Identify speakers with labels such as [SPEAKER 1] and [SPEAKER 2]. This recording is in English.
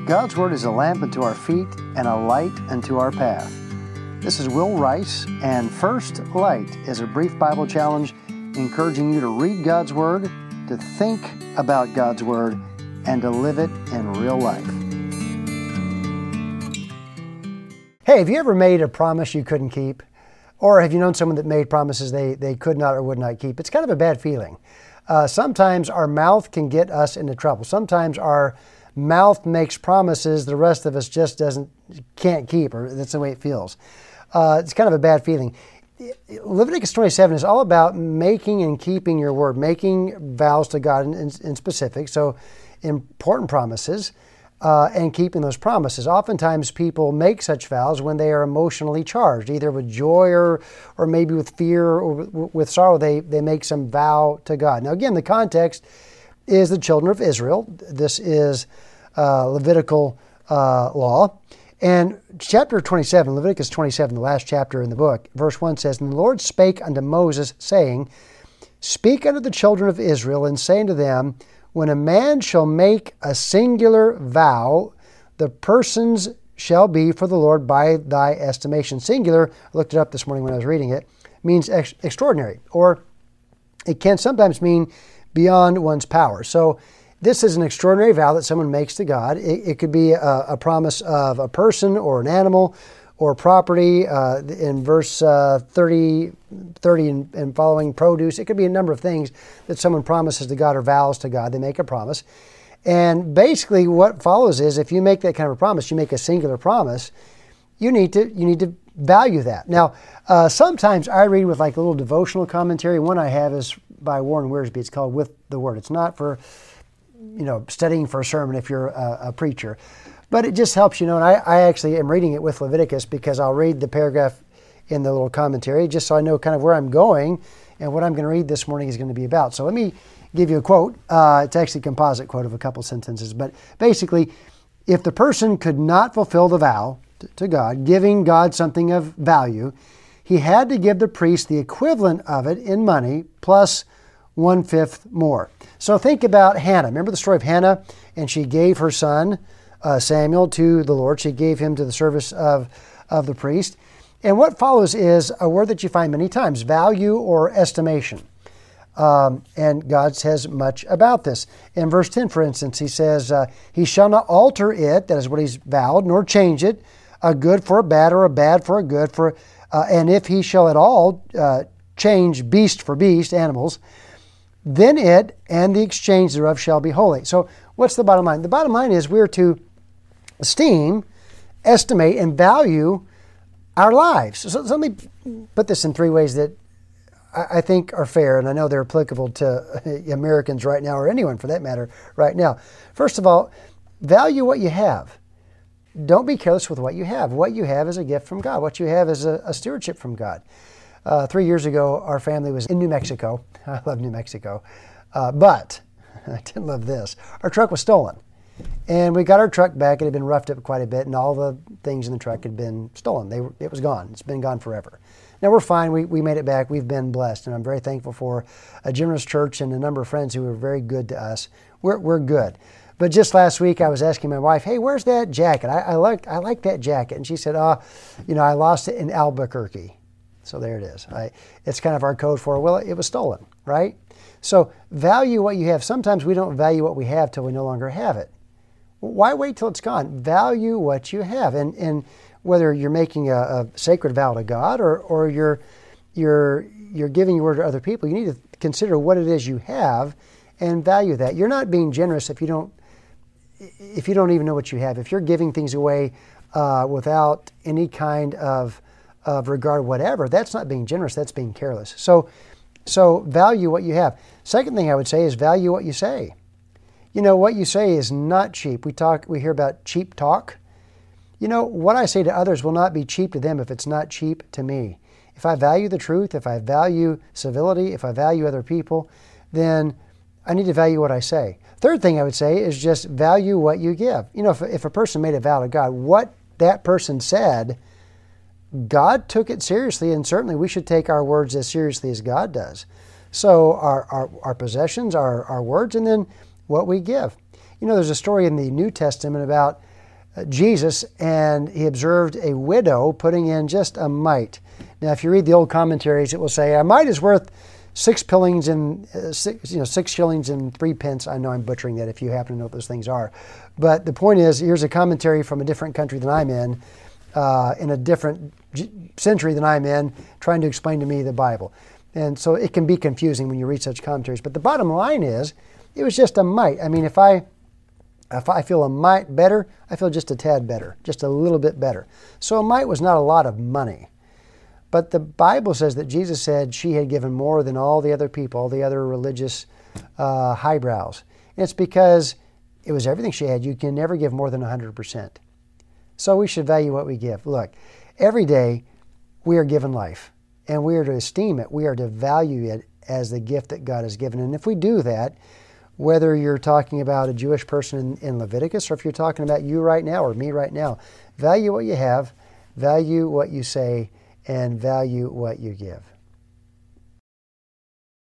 [SPEAKER 1] God's Word is a lamp unto our feet and a light unto our path. This is Will Rice, and First Light is a brief Bible challenge encouraging you to read God's Word, to think about God's Word, and to live it in real life. Hey, have you ever made a promise you couldn't keep? Or have you known someone that made promises they could not or would not keep? It's kind of a bad feeling. Sometimes our mouth can get us into trouble. Sometimes our mouth makes promises the rest of us just can't keep, or that's the way it feels. It's kind of a bad feeling. Leviticus 27 is all about making and keeping your word, making vows to God in specific, so important promises, and keeping those promises. Oftentimes people make such vows when they are emotionally charged, either with joy or maybe with fear or with sorrow. They make some vow to God. Now again, the context is the children of Israel. This is Levitical law. And chapter 27, Leviticus 27, the last chapter in the book, verse 1 says, "And the Lord spake unto Moses, saying, Speak unto the children of Israel, and say unto them, When a man shall make a singular vow, the persons shall be for the Lord by thy estimation." Singular, I looked it up this morning when I was reading it, means extraordinary, or it can sometimes mean beyond one's power. So this is an extraordinary vow that someone makes to God. It could be a promise of a person or an animal or property. In verse 30 and following, produce. It could be a number of things that someone promises to God or vows to God. They make a promise. And basically what follows is, if you make that kind of a promise, you make a singular promise, you need to value that. Now, sometimes I read with like a little devotional commentary. One I have is by Warren Wiersbe. It's called With the Word. It's not for studying for a sermon if you're a preacher. But it just helps and I actually am reading it with Leviticus because I'll read the paragraph in the little commentary just so I know kind of where I'm going and what I'm going to read this morning is going to be about. So let me give you a quote. It's actually a composite quote of a couple sentences. But basically, if the person could not fulfill the vow to God, giving God something of value, he had to give the priest the equivalent of it in money plus 1/5 more. So think about Hannah. Remember the story of Hannah? And she gave her son, Samuel, to the Lord. She gave him to the service of the priest. And what follows is a word that you find many times, value or estimation. And God says much about this. In verse 10, for instance, he says, he shall not alter it, that is what he's vowed, nor change it, a good for a bad or a bad for a good. And if he shall at all change beast for beast, animals, then it and the exchange thereof shall be holy. So what's the bottom line? The bottom line is we're to esteem, estimate, and value our lives. So let me put this in three ways that I think are fair, and I know they're applicable to Americans right now, or anyone for that matter right now. First of all, value what you have. Don't be careless with what you have. What you have is a gift from God. What you have is a stewardship from God. 3 years ago, our family was in New Mexico. I love New Mexico. But I didn't love this. Our truck was stolen. And we got our truck back. It had been roughed up quite a bit, and all the things in the truck had been stolen. It was gone. It's been gone forever. Now we're fine. We made it back. We've been blessed, and I'm very thankful for a generous church and a number of friends who were very good to us. We're good. But just last week, I was asking my wife, "Hey, where's that jacket? I like that jacket." And she said, I lost it in Albuquerque. So there it is. It's kind of our code for, well, it was stolen, right? So value what you have. Sometimes we don't value what we have till we no longer have it. Why wait till it's gone? Value what you have. And whether you're making a sacred vow to God or you're giving your word to other people, you need to consider what it is you have and value that. You're not being generous if you don't even know what you have. If you're giving things away without any kind of regard, whatever, that's not being generous, that's being careless. So value what you have. Second thing I would say is value what you say. What you say is not cheap. We hear about cheap talk. What I say to others will not be cheap to them if it's not cheap to me. If I value the truth, if I value civility, if I value other people, then I need to value what I say. Third thing I would say is just value what you give. If a person made a vow to God, what that person said, God took it seriously, and certainly we should take our words as seriously as God does. So our possessions, our words, and then what we give. There's a story in the New Testament about Jesus, and he observed a widow putting in just a mite. Now, if you read the old commentaries, it will say a mite is worth 6 shillings and 3 pence. I know I'm butchering that if you happen to know what those things are. But the point is, here's a commentary from a different country than I'm in a different century than I'm in, trying to explain to me the Bible. And so it can be confusing when you read such commentaries. But the bottom line is, it was just a mite. I mean, if I feel a mite better, I feel just a tad better, just a little bit better. So a mite was not a lot of money. But the Bible says that Jesus said she had given more than all the other people, all the other religious highbrows. And it's because it was everything she had. You can never give more than 100%. So we should value what we give. Look, every day we are given life, and we are to esteem it. We are to value it as the gift that God has given. And if we do that, whether you're talking about a Jewish person in Leviticus, or if you're talking about you right now or me right now, value what you have, value what you say, and value what you give.